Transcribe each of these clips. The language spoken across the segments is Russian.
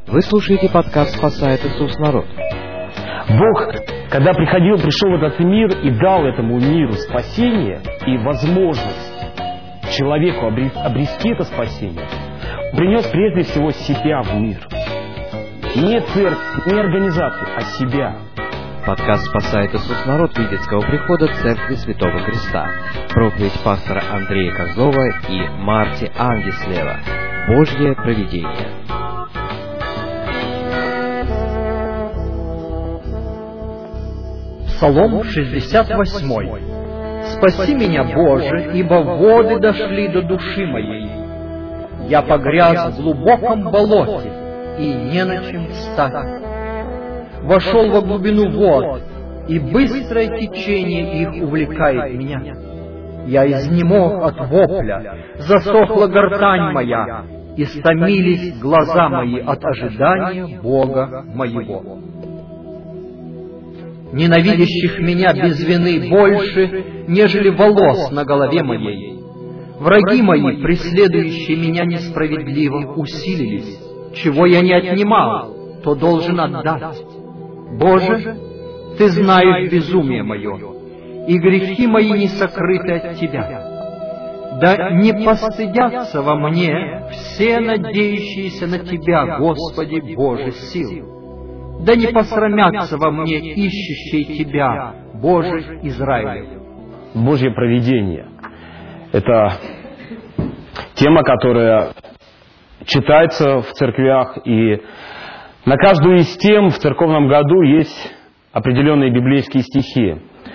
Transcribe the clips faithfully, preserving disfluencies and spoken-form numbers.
Вы слушаете подкаст «Спасает Иисус народ». Бог, когда приходил, пришел в этот мир и дал этому миру спасение и возможность человеку обрести это спасение, принес прежде всего себя в мир. Не церковь, не организацию, а себя. Подкаст «Спасает Иисус народ» Видицкого прихода Церкви Святого Христа. Проповедь пастора Андрея Козлова и Марти Ангислева. Божье провидение. Псалом шестьдесят восемь. «Спаси меня, Боже, ибо воды дошли до души моей. Я погряз в глубоком болоте, и не на чем встать. Вошел во глубину вод, и быстрое течение их увлекает меня. Я изнемог от вопля, засохла гортань моя, и стомились глаза мои от ожидания Бога моего. Ненавидящих меня без вины больше, нежели волос на голове моей. Враги мои, преследующие меня несправедливо, усилились. Чего я не отнимал, то должен отдать. Боже, Ты знаешь безумие мое, и грехи мои не сокрыты от Тебя. Да не постыдятся во мне все надеющиеся на Тебя, Господи Боже сил. Да не посрамятся во мне ищущие Тебя, Боже Израилев. Божье провидение – это тема, которая читается в церквях, и на каждую из тем в церковном году есть определенные библейские стихи.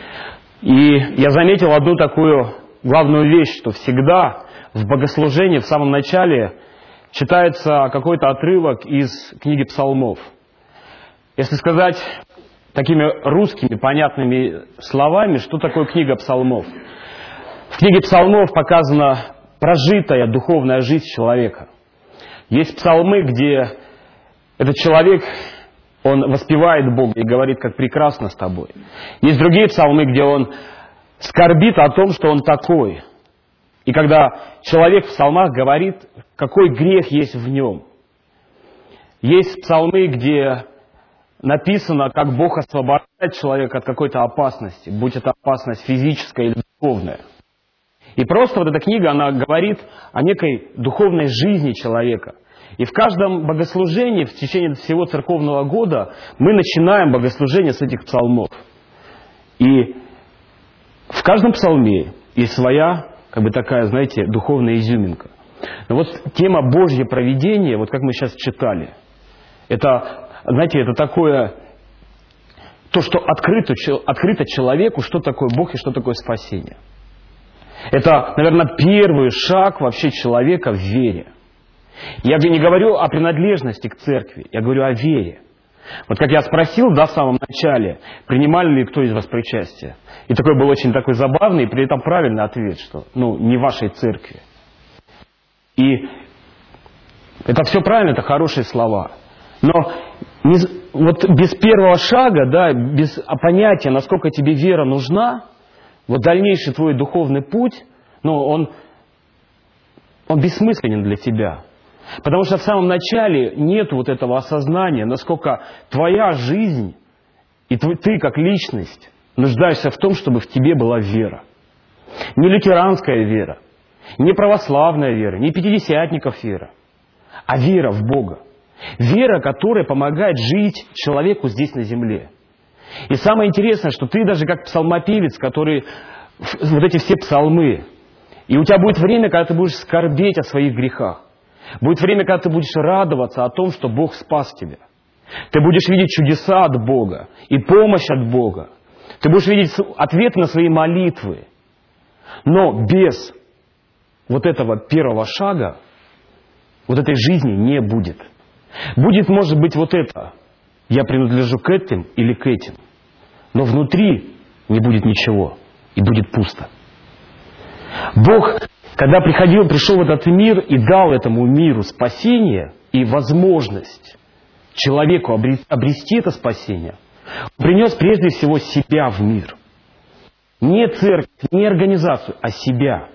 И я заметил одну такую главную вещь, что всегда в богослужении в самом начале читается какой-то отрывок из книги Псалмов. Если сказать такими русскими понятными словами, что такое книга Псалмов? В книге Псалмов показана прожитая духовная жизнь человека. Есть псалмы, где этот человек, он воспевает Бога и говорит, как прекрасно с тобой. Есть другие псалмы, где он скорбит о том, что он такой. И когда человек в псалмах говорит, какой грех есть в нем. Есть псалмы, где написано, как Бог освобождает человека от какой-то опасности, будь это опасность физическая или духовная. И просто вот эта книга, она говорит о некой духовной жизни человека. И в каждом богослужении в течение всего церковного года мы начинаем богослужение с этих псалмов. И в каждом псалме есть своя, как бы такая, знаете, духовная изюминка. Но вот тема Божье провидение, вот как мы сейчас читали, это, знаете, это такое, то, что открыто, открыто человеку, что такое Бог и что такое спасение. Это, наверное, первый шаг вообще человека в вере. Я не говорю о принадлежности к церкви, я говорю о вере. Вот как я спросил, да, в самом начале, принимали ли кто из вас причастие. И такой был очень такой забавный, и при этом правильный ответ, что, ну, не вашей церкви. И это все правильно, это хорошие слова. Но не, вот без первого шага, да, без понятия, насколько тебе вера нужна, вот дальнейший твой духовный путь, ну, он, он бессмысленен для тебя. Потому что в самом начале нет вот этого осознания, насколько твоя жизнь и твой, ты как личность нуждаешься в том, чтобы в тебе была вера. Не лютеранская вера, не православная вера, не пятидесятников вера, а вера в Бога. Вера, которая помогает жить человеку здесь на земле. И самое интересное, что ты даже как псалмопевец, который вот эти все псалмы, и у тебя будет время, когда ты будешь скорбеть о своих грехах. Будет время, когда ты будешь радоваться о том, что Бог спас тебя. Ты будешь видеть чудеса от Бога и помощь от Бога. Ты будешь видеть ответы на свои молитвы. Но без вот этого первого шага вот этой жизни не будет. Будет, может быть, вот это. Я принадлежу к этим или к этим. Но внутри не будет ничего. И будет пусто. Бог, когда приходил, пришел в этот мир и дал этому миру спасение и возможность человеку обрести это спасение, Он принес прежде всего себя в мир. Не церковь, не организацию, а себя.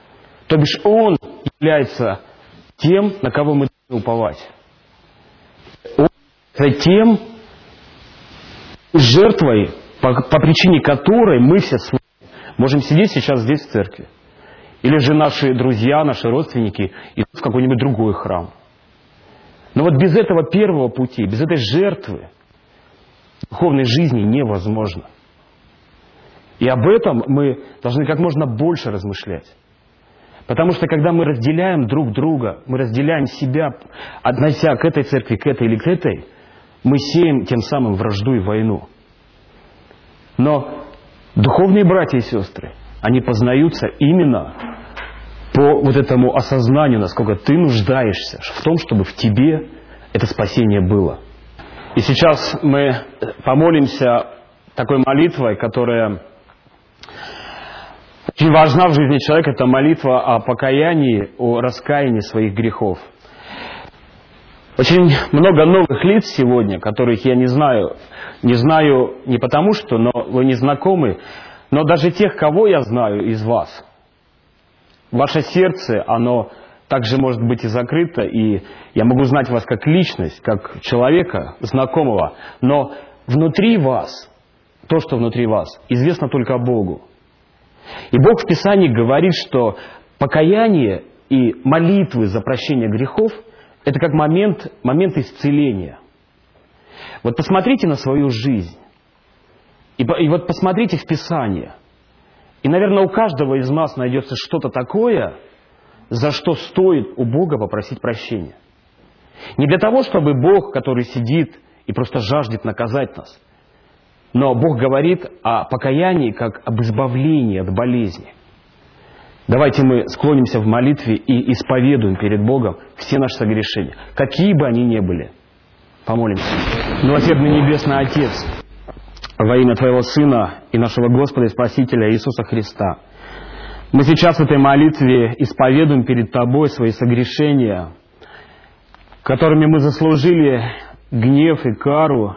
То бишь Он является тем, на кого мы должны уповать. Он тем жертвой, по, по причине которой мы все с вами можем сидеть сейчас здесь в церкви. Или же наши друзья, наши родственники идут в какой-нибудь другой храм. Но вот без этого первого пути, без этой жертвы духовной жизни невозможно. И об этом мы должны как можно больше размышлять. Потому что когда мы разделяем друг друга, мы разделяем себя, относя к этой церкви, к этой или к этой, мы сеем тем самым вражду и войну. Но духовные братья и сестры, они познаются именно по вот этому осознанию, насколько ты нуждаешься в том, чтобы в тебе это спасение было. И сейчас мы помолимся такой молитвой, которая очень важна в жизни человека. Это молитва о покаянии, о раскаянии своих грехов. Очень много новых лиц сегодня, которых я не знаю. Не знаю не потому, что но вы не знакомы, но даже тех, кого я знаю из вас. Ваше сердце, оно также может быть и закрыто, и я могу знать вас как личность, как человека, знакомого, но внутри вас, то, что внутри вас, известно только Богу. И Бог в Писании говорит, что покаяние и молитвы за прощение грехов – это как момент, момент исцеления. Вот посмотрите на свою жизнь, и, и вот посмотрите в Писание. И, наверное, у каждого из нас найдется что-то такое, за что стоит у Бога попросить прощения. Не для того, чтобы Бог, который сидит и просто жаждет наказать нас, но Бог говорит о покаянии как об избавлении от болезни. Давайте мы склонимся в молитве и исповедуем перед Богом все наши согрешения, какие бы они ни были. Помолимся. Милосердный Небесный Отец, во имя Твоего Сына и нашего Господа и Спасителя Иисуса Христа, мы сейчас в этой молитве исповедуем перед Тобой свои согрешения, которыми мы заслужили гнев и кару,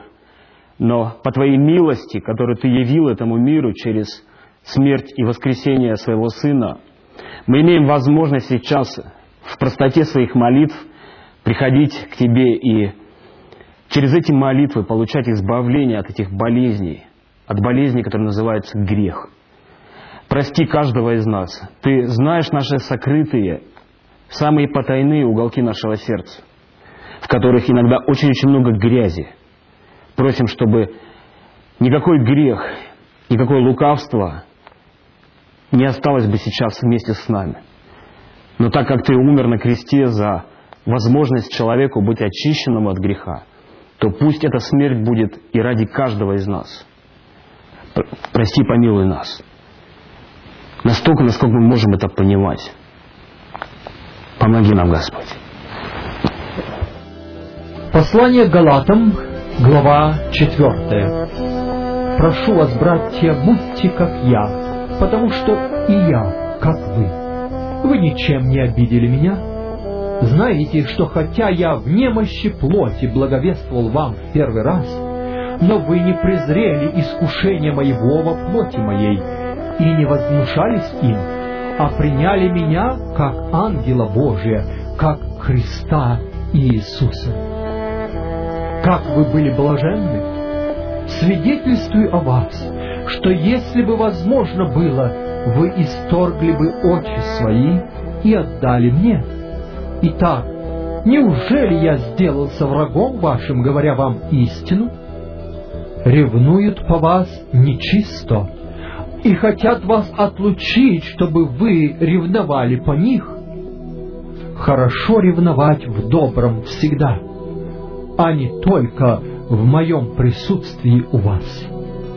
но по Твоей милости, которую Ты явил этому миру через смерть и воскресение Своего Сына, мы имеем возможность сейчас в простоте своих молитв приходить к Тебе и через эти молитвы получать избавление от этих болезней, от болезней, которые называются грех. Прости каждого из нас. Ты знаешь наши сокрытые, самые потайные уголки нашего сердца, в которых иногда очень-очень много грязи. Просим, чтобы никакой грех, никакое лукавство не осталось бы сейчас вместе с нами. Но так как Ты умер на кресте за возможность человеку быть очищенным от греха, то пусть эта смерть будет и ради каждого из нас. Прости, помилуй нас. Настолько, насколько мы можем это понимать. Помоги нам, Господь. Послание к Галатам, глава четвертая. Прошу вас, братья, будьте как я, потому что и я, как вы. Вы ничем не обидели меня. Знаете, что хотя я в немощи плоти благовествовал вам в первый раз, но вы не презрели искушения моего во плоти моей и не возмущались им, а приняли меня как ангела Божия, как Христа Иисуса. Как вы были блаженны! Свидетельствую о вас, что если бы возможно было, вы исторгли бы очи свои и отдали мне. Итак, неужели я сделался врагом вашим, говоря вам истину? Ревнуют по вас нечисто и хотят вас отлучить, чтобы вы ревновали по них. Хорошо ревновать в добром всегда, а не только в моем присутствии у вас.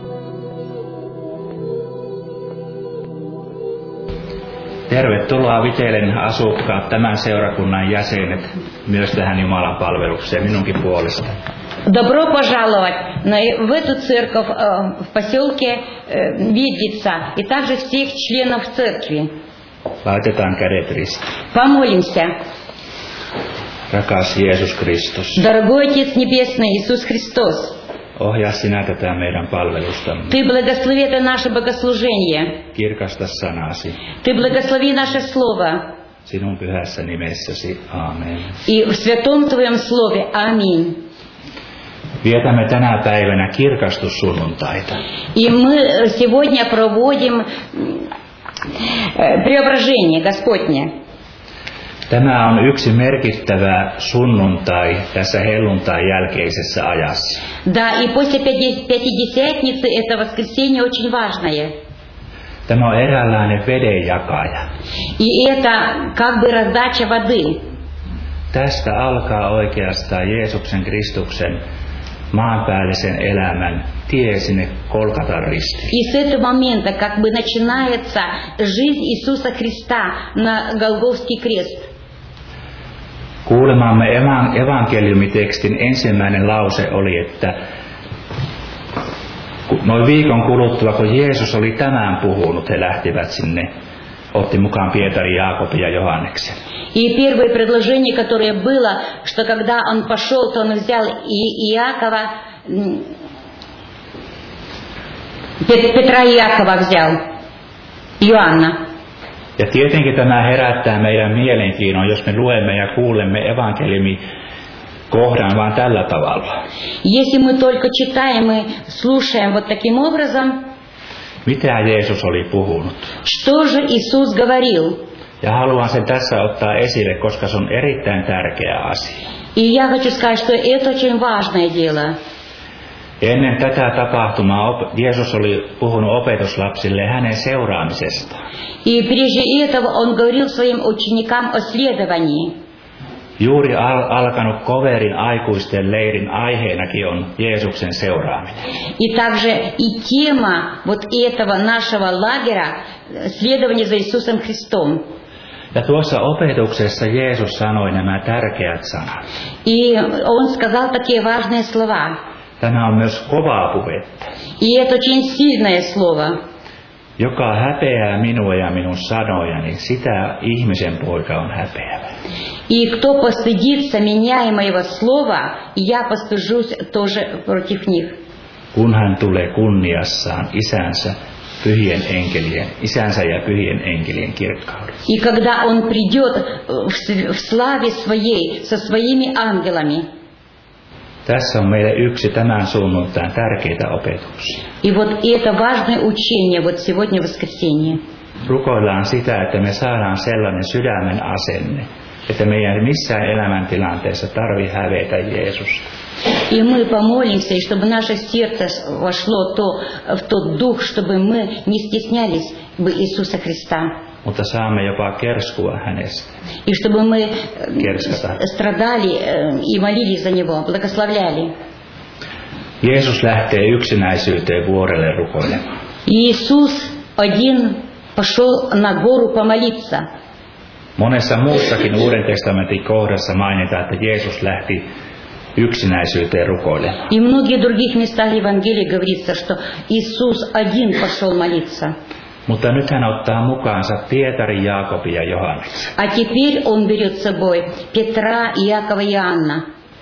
Tervetuloa Vitelen asukkaat, tämän seurakunnan jäsenet, myös tähän Jumalan palvelukseen minunkin puolesta. Добро пожаловать в эту церковь в поселке Видица и также всех членов церкви. Laitetaan kädet ristiin. Помолимся. Rakas Jeesus Kristus. Дорогой Отец Небесный, Иисус Христос. Ohjaa sinä tätä meidän palvelustamme. Ты благослови это наше богослужение. Kirkasta sanasi. Ты благослови наше слово. Sinun pyhässä nimessäsi. Aamen. И в святом Твоем слове. Аминь. Vietämme tänä päivänä kirkastussunnuntaita. И мы сегодня проводим преображение Господне. Tämä on yksi merkittävä sunnuntai tässä helluntain jälkeisessä ajassa. Да, и после Пятидесятницы это воскресенье очень важное. Tämä on eräänlainen vedenjakaja. И это как бы раздача воды. Tästä alkaa oikeastaan Jeesuksen Kristuksen maanpäällisen elämän tie sinne Golgatan ristiin. И с этого момента как бы начинается жизнь Иисуса Христа на Голгофский крест. Kuulemamme evankeliumitekstin ensimmäinen lause oli, että noin viikon kuluttua, kun Jeesus oli tämän puhunut, he lähtivät sinne, otti mukaan Pietarin, Jaakobin ja Johanneksen. И первое предложение, которое было, что когда он пошел, то он взял и Иакова, Петра и Иакова взял, Иоанна. Ja tietenkin tämä herättää meidän mielenkiinnon, jos me luemme ja kuulemme evankeliumi kohdan vaan tällä tavalla. Если мы только читаем и слушаем вот таким образом, mitä Jeesus oli puhunut? Что же Иисус говорил? Ja haluan sen tässä ottaa esille, koska se on erittäin tärkeä asia. И я хочу сказать, что это очень важное дело. Ennen tätä tapahtumaa Jeesus oli puhunut opetuslapsille hänen seuraamisestaan. И прежде этого он говорил своим ученикам о следовании. Juuri al- alkanut Koverin aikuisten leirin aiheenakin on Jeesuksen seuraaminen. И также и тема вот этого нашего лагеря следование за Иисусом Христом. Ja tuossa opetuksessa Jeesus sanoi nämä tärkeät sanat. И он сказал такие важные слова. Tämä on myös kovaa puhetta. И это очень сильное слово. Joka häpeää minua ja minun sanojani, sitä ihmisen poika on häpeävä. И кто постыдится меня и моего слова, я постыжусь тоже против них. Kun hän tulee kunniassaan isänsä, pyhien enkelien, isänsä ja pyhien enkelien kirkkaudessa. И когда он придет в славе своей со своими ангелами. Tässä on meille yksi tämän sunnuntain tärkeitä opetuksia. И вот это важное учение вот сегодня воскресенье. Rukoillaan sitä, että me saadaan sellainen sydämen asenne, että meidän missään elämäntilanteessa tarvitse hävetä Jeesusta. И мы помолимся, и чтобы наше сердце вошло то, в тот дух, чтобы мы не стеснялись бы Иисуса Христа. Mutta saamme jopa kerskua hänestä. И чтобы мы Керската. страдали и молились за Него, благословляли. Jeesus lähtee yksinäisyyteen vuorelle rukoilemaan. Иисус один пошел на гору помолиться. Monessa muussakin Uuden testamentin kohdassa mainitaan, että Jeesus lähti yksinäisyyteen rukoilemaan. И в многих других местах Евангелия говорится, что Иисус один пошел молиться. Mutta nyt hän ottaa mukaansa Pietarin, Jaakobin ja Johanneksen. А теперь он берет с собой Петра, Иакова и Иоанна.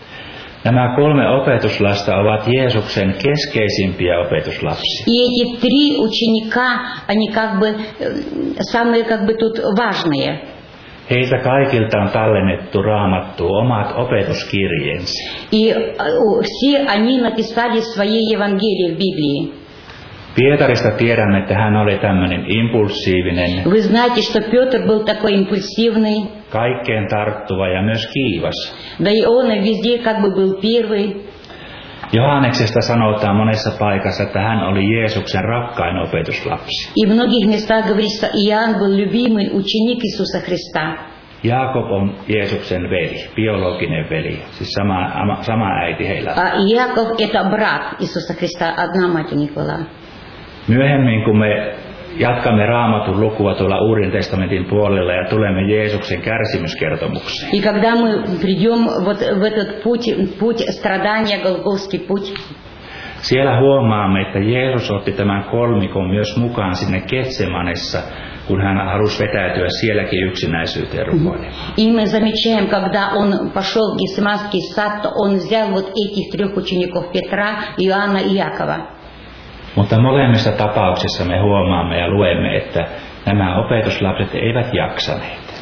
Nämä kolme opetuslasta ovat Jeesuksen keskeisimpiä opetuslapsia. И эти три ученика, они как бы самые как бы тут важные. Heiltä kaikilta on tallennettu Raamattuun omat opetuskirjeensä. И все они написали свои Евангелия в Библии. Pietarista tiedämme, että hän oli tämmöinen impulsiivinen, Вы знаете, что Петр был такой импульсивный, kaikkeen tarttuva ja myös kiivas. да и он везде как бы был первый. Johanneksesta sanotaan monessa paikassa, että hän oli Jeesuksen rakkain opetuslapsi. И в многих местах говорится, Иоанн был любимый ученик Иисуса Христа. Jaakob on Jeesuksen veli, biologinen veli, siis sama, sama äiti heillä. А Иаков это брат Иисуса Христа, одна мать у них была. Myöhemmin, kun me jatkamme Raamatun lukua tuolla Uuden testamentin puolella ja tulemme Jeesuksen kärsimyskertomukseen. И когда мы придем вот в этот путь, путь страдания, Голгофский путь, siellä huomaamme, että Jeesus otti tämän kolmikon myös mukaan sinne Getsemanessa, kun hän halusi vetäytyä sielläkin yksinäisyyteen rukoilemaan. И мы замечаем, когда он пошел в Гефсиманский сад, то он взял вот этих трех учеников Петра, Иоанна и Иакова. Mutta molemmissa tapauksissa me huomaamme ja luemme, että nämä opetuslapset eivät jaksaneet.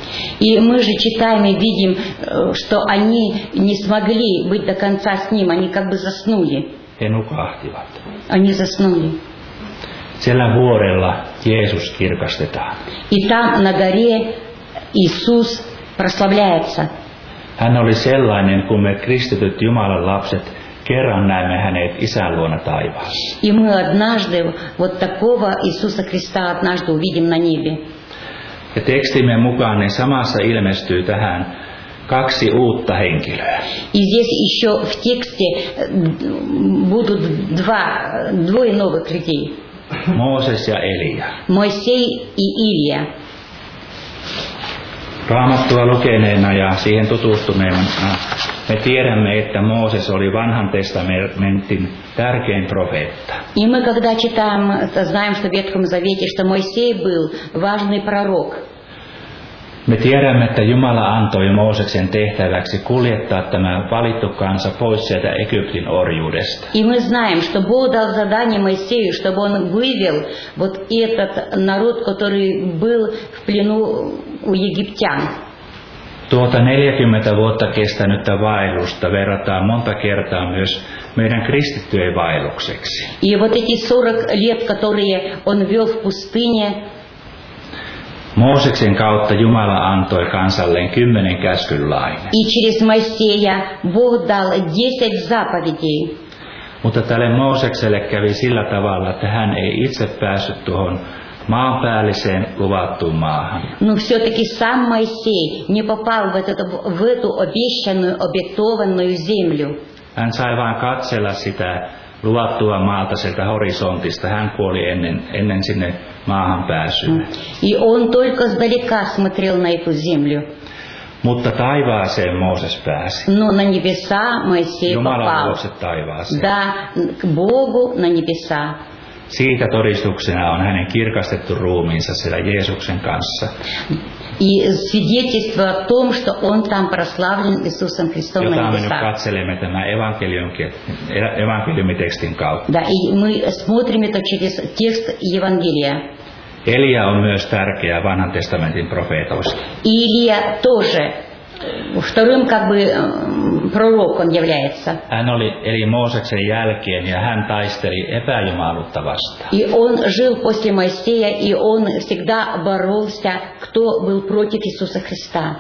И мы же читаем и видим, что они не смогли быть до конца с ним, они как бы заснули. He nukahtivat. Они заснули. Siellä vuorella Jeesus kirkastetaan. И там на горе Иисус прославляется. Hän oli sellainen, kun me kristityt Jumalan lapset kerran näemme hänet Isän luona taivaassa. И мы однажды вот такого Иисуса Христа однажды увидим на небе. Ja tekstimme mukaan niin samassa ilmestyy tähän kaksi uutta henkilöä. И здесь еще в тексте будут два, двое новых людей. Mooses ja Elia. Моисей и Илия. Raamattua lukeneena ja siihen tutustuneena me tiedämme, että Mooses oli vanhan testamentin tärkein profeetta. И мы, когда читаем, знаем, что в Ветхом Завете, что Моисей был важный пророк. Me tiedämme, että Jumala antoi Mooseksen tehtäväksi kuljettaa tämä valittu kansa pois sieltä Egyptin orjuudesta. И мы знаем, что Бог дал задание Моисею, чтобы он вывел вот этот народ, который был в плену у египтян. Tuota neljäkymmentä vuotta kestänyttä vaellusta verrataan monta kertaa myös meidän kristittyjen vaellukseksi. И вот эти сорок лет, которые он вел в пустыне, Mooseksen kautta Jumala antoi kansalleen kymmenen käskyn lain. И через Моисея Бог дал десять заповедей. Mutta tälle Moosekselle kävi sillä tavalla, että hän ei itse päässyt tuohon maanpäälliseen luvattuun maahan. Но все-таки сам Моисей не попал в эту, в эту обещанную, обетованную землю. Hän sai vain katsella sitä luvattua maalta sieltä horisontista. Hän kuoli ennen, ennen sinne maahan pääsyä. И он только сдалека смотрел на эту землю. Mutta taivaaseen Mooses pääsi. Но на небеса Моисей Jumalan попал. luokse taivaaseen. Да, к Богу на небеса. Siitä todistuksena on hänen kirkastettu ruumiinsa siellä Jeesuksen kanssa. И свидетельство о том, что он там прославлен Иисусом Христом Jota на me nyt небесах. katselemme tämän evankeliumitekstin kautta. Да, и мы смотрим это через текст Евангелия. Elia on myös tärkeä vanhan testamentin profeetoista. Илия тоже вторым как бы пророк он является. Hän oli eli Mooseksen jälkeen ja hän taisteli epäjumaluutta vastaan. И он жил после Моисея, и он всегда боролся, кто был против Иисуса Христа.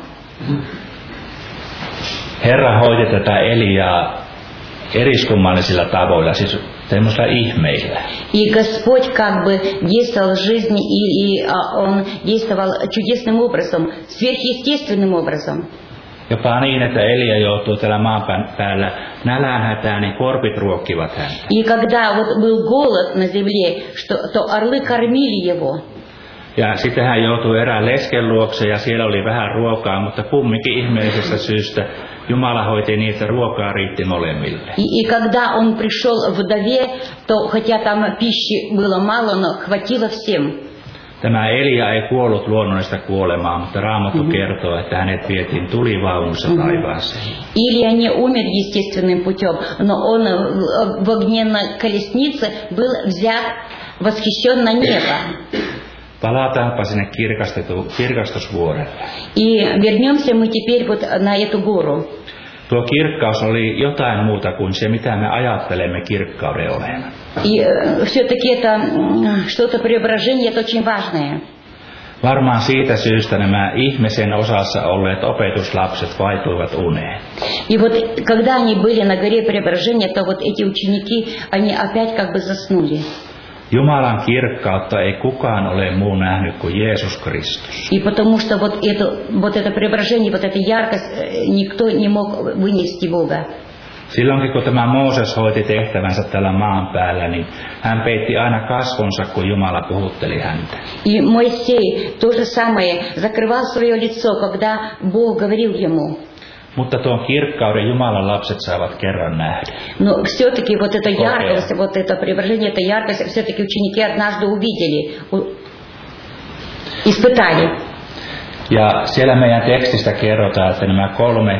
Herra hoiti tätä Eliaa eriskummallisilla tavoilla, siis semmoisilla ihmeillä. И Господь как бы действовал в жизни, и, и а, он действовал чудесным образом, сверхъестественным образом. Jopa niin, että Elia joutuu täällä maan päällä nälänhätään, niin korpit ruokkivat häntä. И когда вот был голод на земле, что, то орлы кормили его. Ja sitten hän joutui erään lesken luokse ja siellä oli vähän ruokaa, mutta kumminkin ihmeellisestä syystä Jumala hoiti niin, että ruokaa riitti molemmille. И, и когда он пришел в вдове, то хотя там пищи было мало, но хватило всем. Tämä Elia ei kuollut luonnollista kuolemaa, mutta Raamattu mm-hmm. kertoo, että hänet vietiin tulivaunussa mm-hmm. taivaaseen. Илья не умер естественным путем, но он в огненной колеснице был взят, восхищен на небо. Palataanpa sinne kirkastusvuorelle. И вернемся мы теперь вот на эту гору. Tuo kirkkaus oli jotain muuta kuin se, mitä me ajattelemme kirkkauden olevan. И все-таки это что-то преображение, это очень важное. Varmaan siitä syystä nämä ihmisen osassa olleet opetuslapset vaipuivat uneen. И вот когда они были на горе преображения, то вот эти ученики, они опять как бы заснули. Jumalan kirkkautta ei kukaan ole muu nähnyt kuin Jeesus Kristus. И потому что вот это, вот это преображение, вот эта яркость, никто не мог вынести Бога. Silloinkin kun tämä Mooses hoiti tehtävänsä tällä maan päällä, niin hän peitti aina kasvonsa, kun Jumala puhutteli häntä. И Моисей то же самое закрывал свое лицо, когда Бог говорил ему. Mutta tuon kirkkauden Jumalan lapset saavat kerran nähdä. Но все-таки вот эта яркость, вот это преображение, эта яркость, все-таки ученики однажды увидели, испытали. Ja siellä meidän tekstistä kerrotaan, että nämä kolme,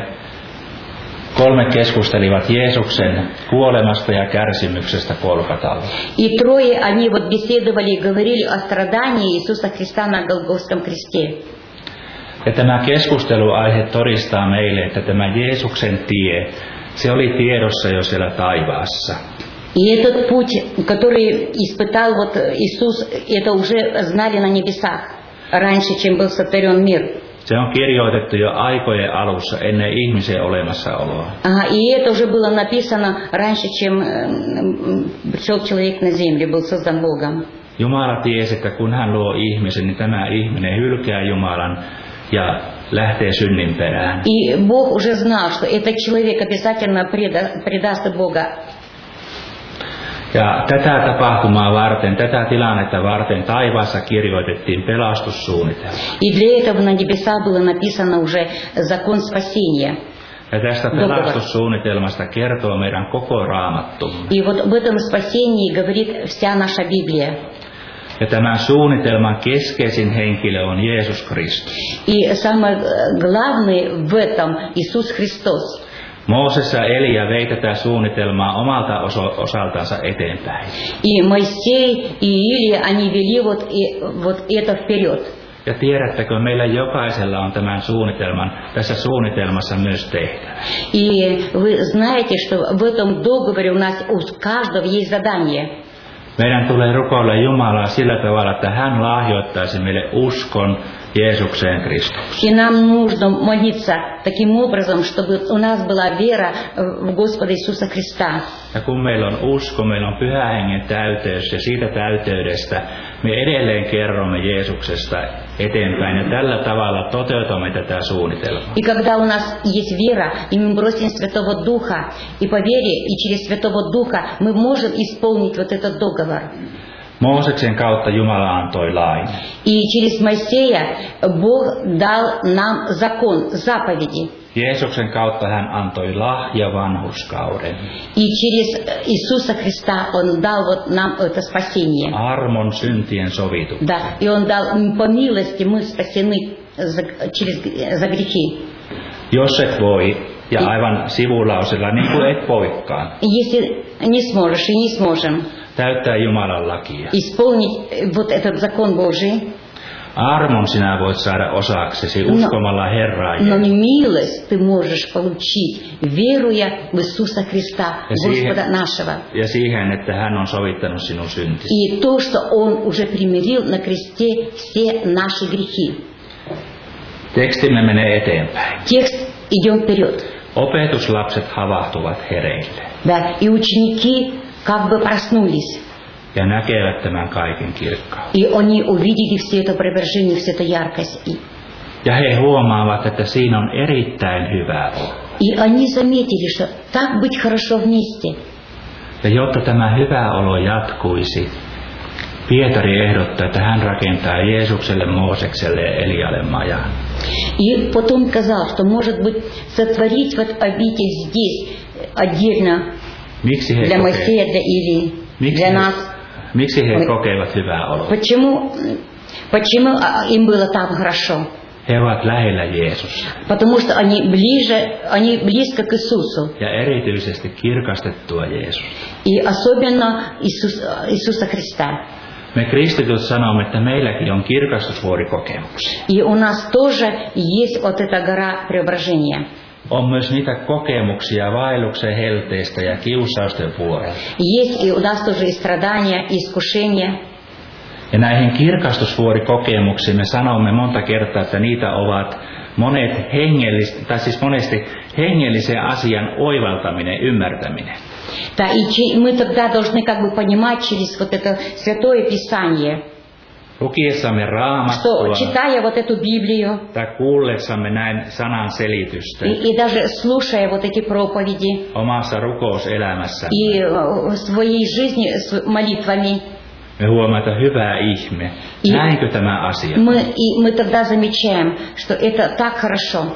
kolme keskustelivat Jeesuksen kuolemasta ja kärsimyksestä Golgatalla. И трое они вот беседовали и говорили о страдании Иисуса Христа на Голгофском кресте. Ja tämä keskusteluaihe todistaa meille, että tämä Jeesuksen tie, se oli tiedossa jo siellä taivaassa. И этот путь, который испытал вот Иисус, это уже знали на небесах, раньше, чем был сотворен мир. Se on kirjoitettu jo aikojen alussa ennen ihmisen olemassaoloa. Ага, и это уже было написано раньше, чем пришел человек на землю, был создан Богом. Jumala tiesi, että kun hän luo ihmisen, niin tämä ihminen hylkää Jumalan ja lähtee synnin perään. И Бог уже знал, что этот человек обязательно преда, предаст Бога. Ja tätä tapahtumaa varten, tätä tilannetta varten taivaassa kirjoitettiin pelastussuunnitelma. И для этого на небесах было написано уже закон спасения. Ja tästä pelastussuunnitelmasta kertoo meidän koko Raamattumme. И вот об этом спасении говорит вся наша Библия. Ja tämän suunnitelman keskeisin henkilö on Jeesus Kristus. И самое главное в этом Иисус Христос. Mooses ja Elia vei tätä suunnitelmaa omalta oso- osaltansa eteenpäin. И Моисей, и Илия, они вели вот, и, вот это вперед. Ja tiedättekö, meillä jokaisella on tämän suunnitelman, tässä suunnitelmassa myös tehtävä. И вы знаете, что в этом договоре у нас у каждого есть задание. Meidän tulee rukoilla Jumalaa sillä tavalla, että hän lahjoittaisi meille uskon Jeesukseen Kristukseen. И нам нужно молиться таким образом, чтобы у нас была вера в Господа Иисуса Христа. Ja kun meillä on usko, meillä on Pyhän Hengen täyteys ja siitä täyteydestä me edelleen kerromme Jeesuksesta eteenpäin ja tällä tavalla toteutamme tätä suunnitelmaa. И когда у нас есть вера, и мы бросим Святого Духа, и по вере, и через Святого Духа мы можем исполнить вот этот договор. Mooseksen kautta Jumala antoi lain. И через Моисея Бог дал нам закон, заповеди. Jeesuksen kautta hän antoi lahja vanhurskauden. И через Иисуса Христа Он дал вот нам это спасение. Armon syntien sovitu. Да, и Он дал по милости мы спасены за, через, за грехи. Jos et voi, ja aivan sivulausella, niin kuin et voikaan, Если не сможешь и не сможем täyttää Jumalan lakia. исполнить вот этот закон Божий, Armon sinä voit saada osaksesi uskomalla Herraa но Jeesusta. милость ты можешь получить, веруя в Иисуса Христа, Господа нашего. Ja siihen, että hän on sovittanut sinun syntisi. И то, что Он уже примирил на кресте все наши грехи. Tekstimme menee eteenpäin. Текст, идем вперед. Opetuslapset havahtuvat hereille Да, и ученики как бы проснулись. ja näkevät tämän kaiken kirkkauden. И они увидели все это преображение, всю эту яркость. И, Ja he huomaavat, että siinä on erittäin hyvä olla. и они заметили, что так быть хорошо вместе. Ja jotta tämä hyvä olo jatkuisi, Pietari ehdottaa, että hän rakentaa Jeesukselle, Moosekselle ja Elialle majan. И потом сказал, что, может быть, сотворить вот обитель здесь отдельно Miksi he, для koke- Моисея, для Илии, miksi для he, нас. miksi he kokevat hyvää oloa? Почему, почему а, им было там хорошо? He ovat lähellä Jeesusta Потому что они ближе, они близко к Иисусу. ja erityisesti kirkastettua Jeesusta. И особенно Иисус, Иисуса Христа. Me kristityt sanomme, että meilläkin on kirkastusvuorikokemuksia. И у нас тоже есть вот эта гора преображения. On myös niitä kokemuksia vaelluksen helteistä ja kiusausten vuorelta. Есть и у нас тоже и страдания, и искушения. Ja näihin kirkastusvuorikokemuksiin me sanomme monta kertaa, että niitä ovat monet hengellistä, tai siis monesti hengellisen asian oivaltaminen, ymmärtäminen. Да, и че- мы тогда должны как бы понимать через вот это Святое Писание, Lukiessamme Raamattua что, читая вот эту Библию, tai kuullessamme näin sanan selitystä и, и даже слушая вот эти проповеди, omassa rukouselämässä, и э, в своей жизни с молитвами, me huomaamme, että hyvä ihme. И- Näinkö tämä asia? мы, и мы тогда замечаем, что это так хорошо.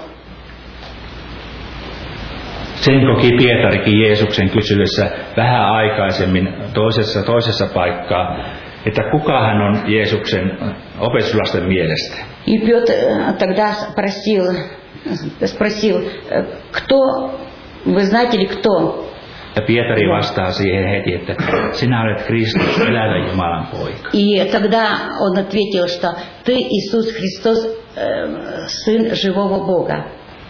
Sen koki Pietarikin Jeesuksen kysyessä vähän aikaisemmin toisessa, toisessa paikkaa, että kuka hän on Jeesuksen opetuslasten mielestä. И Петр э, тогда спросил, спросил, э, кто, вы знаете ли кто? Ja Pietari vastaa siihen heti, että sinä olet Kristus, elävän Jumalan poika. И тогда он ответил, что ты Иисус Христос, Сын живого Бога.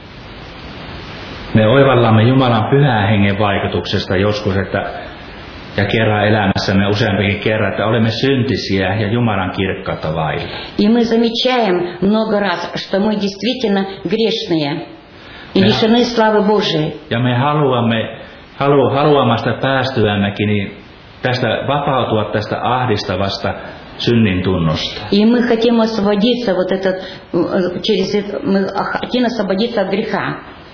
Me oivallamme Jumalan pyhän hengen vaikutuksesta joskus, että ja kerran elämässämme useampikin kerran, että olemme syntisiä ja Jumalan kirkkautta vailla. И мы замечаем много раз, что мы действительно грешные и лишены славы Божией. Ja me haluamme halu, haluamasta päästyämmekin niin tästä vapautua tästä ahdistavasta synnin tunnosta. И мы хотим освободиться вот этот через это, мы хотим освободиться от греха.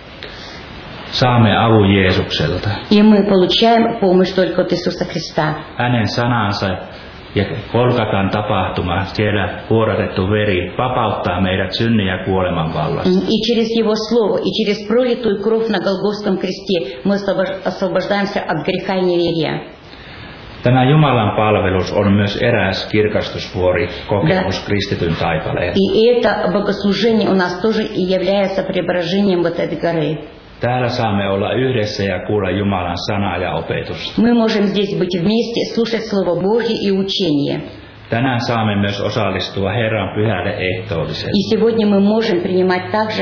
Saamme avun Jeesukselta. И мы получаем помощь только от Иисуса Христа. Hänen sanansa ja Golgatan tapahtuma, siellä vuodatettu veri, vapauttaa meidät synnin ja kuoleman vallasta. И через Его Слово, и через пролитую кровь на Голгофском кресте мы освобождаемся от греха и неверия. Tämä Jumalan palvelus on myös eräs kirkastusvuori kokemus да. kristityn taipaleen. И это богослужение у нас тоже и является преображением вот этой горы. Täällä saamme olla yhdessä ja kuulla Jumalan sanaa ja opetusta. Мы можем здесь быть вместе, слушать Слово Божье и учение. Tänään saamme myös osallistua Herran pyhälle ehtoolliselle. И сегодня мы можем принимать также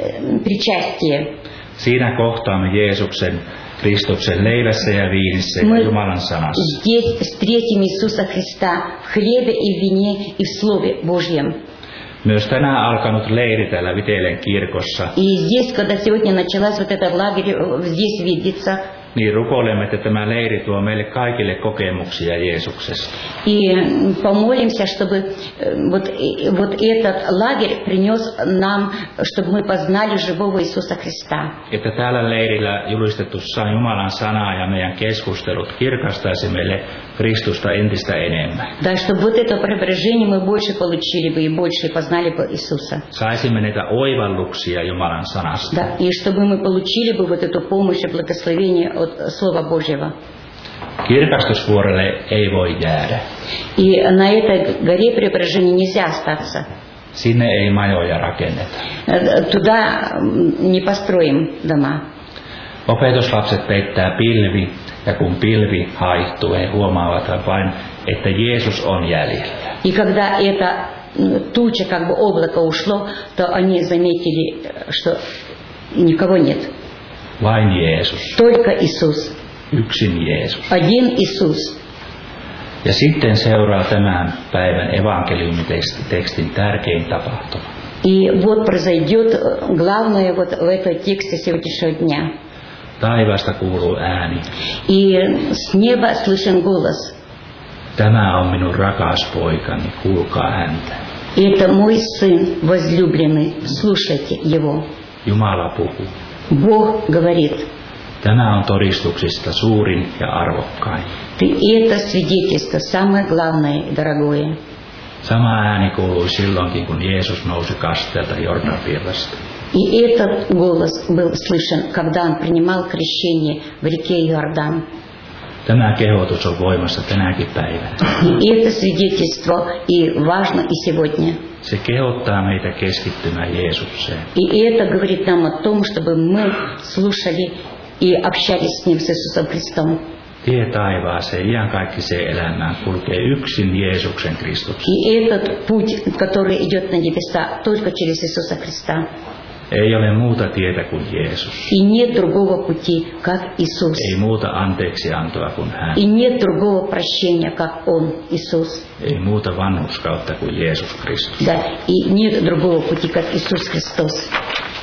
причастие. Siinä kohtaamme Jeesuksen Kristuksen leivässä ja viinissä ja Jumalan sanassa. Здесь встретим Иисуса Христа в хлебе и в вине и в Слове Божьем. Myös tänään alkanut leiri täällä Vitelen kirkossa. И здесь, когда сегодня началась вот эта лагерь, здесь видится. Niin rukoilemme, että tämä leiri tuo meille kaikille kokemuksia Jeesuksesta. И помолимся, чтобы вот, вот этот лагерь принес нам, чтобы мы познали живого Иисуса Христа. Että tällä leirillä julistettu Jumalan sana ja meidän keskustelut kirkastaisi meille Kristusta entistä enemmän. Да, чтобы вот это преображение мы больше получили бы и больше познали бы Иисуса. Saisimme niitä oivalluksia Jumalan sanasta. Да, и чтобы мы получили бы вот эту помощь и благословение от Слова Божьего. Kirkastusvuorelle ei voi jäädä. И на этой горе преображения нельзя остаться. Sinne ei majoja rakenneta. Туда не построим дома. Opetuslapset peittää pilvi, ja kun pilvi haihtuu, he huomaavat vain, että Jeesus on jäljellä. И когда эта туча, как бы облако ушло, то они заметили, что никого нет. Vain Jeesus. Только Иисус. Yksin Jeesus. Один Иисус. Ja sitten seuraa tämän päivän evankeliumitekstin tärkein tapahtuma. И вот произойдет главное вот в этом тексте сегодняшнего дня. Taivaasta kuuluu ääni. И с неба слышен голос. Tämä on minun rakas poikani, kuulkaa häntä. Это мой сын возлюбленный, слушайте его. Jumala puhuu. Бог говорит. Tämä on todistuksista suurin ja arvokkain. И это свидетельство самое главное и дорогое. Sama ääni kuului silloinkin, kun Jeesus nousi kasteelta Jordanvirrasta. И этот голос был слышен, когда он принимал крещение в реке Иордан. Tämä kehotus on voimassa tänäkin päivänä. И это свидетельство и важно и сегодня. Se kehottaa meitä keskittymään Jeesukseen. И это говорит нам о том, чтобы мы слушали и общались с Ним, с Иисусом Христом. Tie taivaaseen, iankaikkiseen elämään kulkee yksin Jeesuksen Kristuksen. И этот путь, который идет на небеса, только через Иисуса Христа. Ei ole muuta tietä kuin Jeesus. И нет другого пути, как Иисус. Ei muuta anteeksiantoa kuin hän. И нет другого прощения, как Он, Иисус. Ei muuta vanhurskautta kuin Jeesus Kristus. Да, и нет другого пути, как Иисус Христос.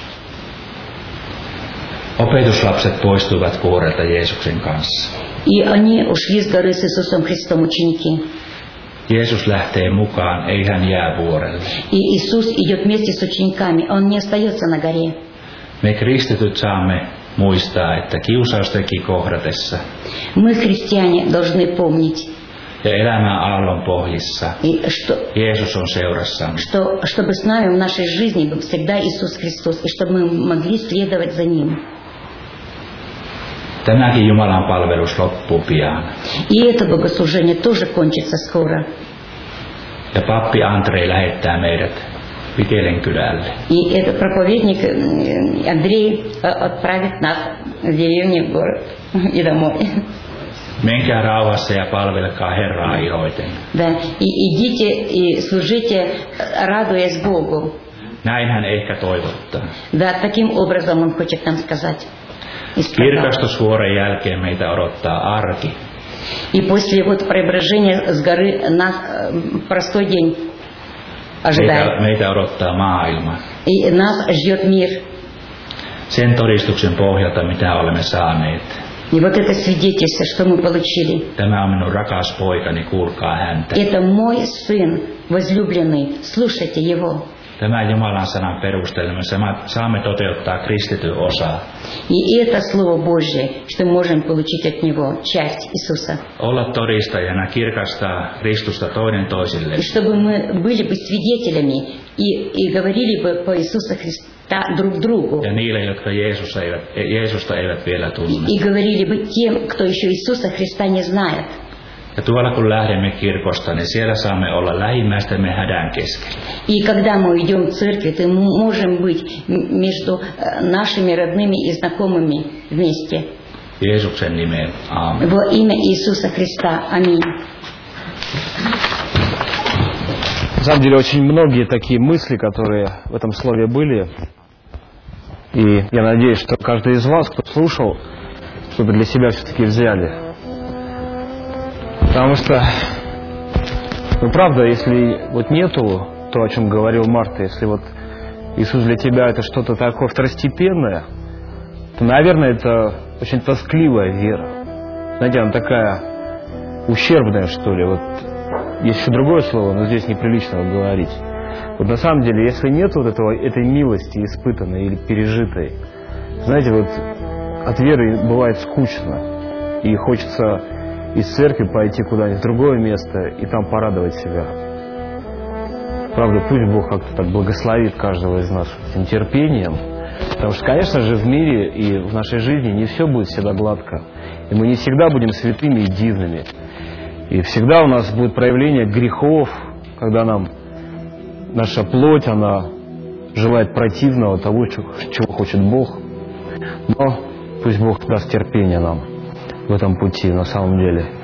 Opetuslapset poistuivat kuorelta Jeesuksen kanssa. И они ушли с горы с Иисусом Христом, ученики. Jeesus lähtee mukaan, ei hän jää vuorelle. И Иисус идет вместе с учениками, Он не остается на горе. Me kristityt saamme muistaa, että kiusaustenkin kohdatessa Мы, христиане, должны помнить, ja elämän aallon pohjissa и что, Jeesus on seurassamme. что, чтобы с нами в нашей жизни был всегда Иисус Христос, и чтобы мы могли следовать за Ним. Tämäkin Jumalan palvelus loppuu pian. И это богослужение тоже кончится скоро. Ja pappi Andrei lähettää meidät Vitelen kylälle. И этот проповедник Андрей отправит нас в деревне, в город и домой. Menkää rauhassa ja palvelkaa Herraa iloiten. Да, и идите и служите, радуясь Богу. Näin hän ehkä toivottaa. Да, таким образом он хочет нам сказать. Kirkastusvuoren jälkeen meitä odottaa arki. И после вот преображения с горы нас простой день ожидает. Meitä, meitä odottaa maailma. И нас ждет мир. Sen todistuksen pohjalta, mitä olemme saaneet. И вот это свидетельство, что мы получили. Tämä on minun rakas poikani, kuulkaa häntä. Это мой сын, возлюбленный, слушайте его. Tämän Jumalan sanan perusteella me saamme toteuttaa kristityn osaa. И это Слово Божье, что мы можем получить от него часть Иисуса. Olla todistajana, kirkastaa Kristusta toinen toisille. И чтобы мы были бы свидетелями и, и говорили бы по Иисусу Христа друг другу. Ja niille, jotka Jeesusta eivät, Jeesusta eivät vielä tunne. И говорили бы тем, кто еще Иисуса Христа не знает. Ja tuolla kun lähdemme kirkosta, niin siellä saamme olla lähimmäistemme hädän keskellä. И когда мы идем в церковь, то мы можем быть между нашими родными и знакомыми вместе. Jeesuksen nimeen. Aamen. Во имя Иисуса Христа. Аминь. На самом деле очень многие такие мысли, которые в этом слове были. И я надеюсь, что каждый из вас, кто слушал, что-то для себя все-таки взяли. Потому что, ну правда, если вот нету то, о чем говорил Марта, если вот Иисус для тебя это что-то такое второстепенное, то, наверное, это очень тоскливая вера. Знаете, она такая ущербная, что ли. Вот есть еще другое слово, но здесь неприлично говорить. Вот на самом деле, если нет вот этого, этой милости испытанной или пережитой, знаете, вот от веры бывает скучно. И хочется из церкви пойти куда-нибудь в другое место и там порадовать себя. Правда, пусть Бог как-то так благословит каждого из нас этим терпением. Потому что, конечно же, в мире и в нашей жизни не все будет всегда гладко. И мы не всегда будем святыми и дивными. И всегда у нас будет проявление грехов, когда нам наша плоть, она желает противного того, чего хочет Бог. Но пусть Бог даст терпение нам в этом пути на самом деле.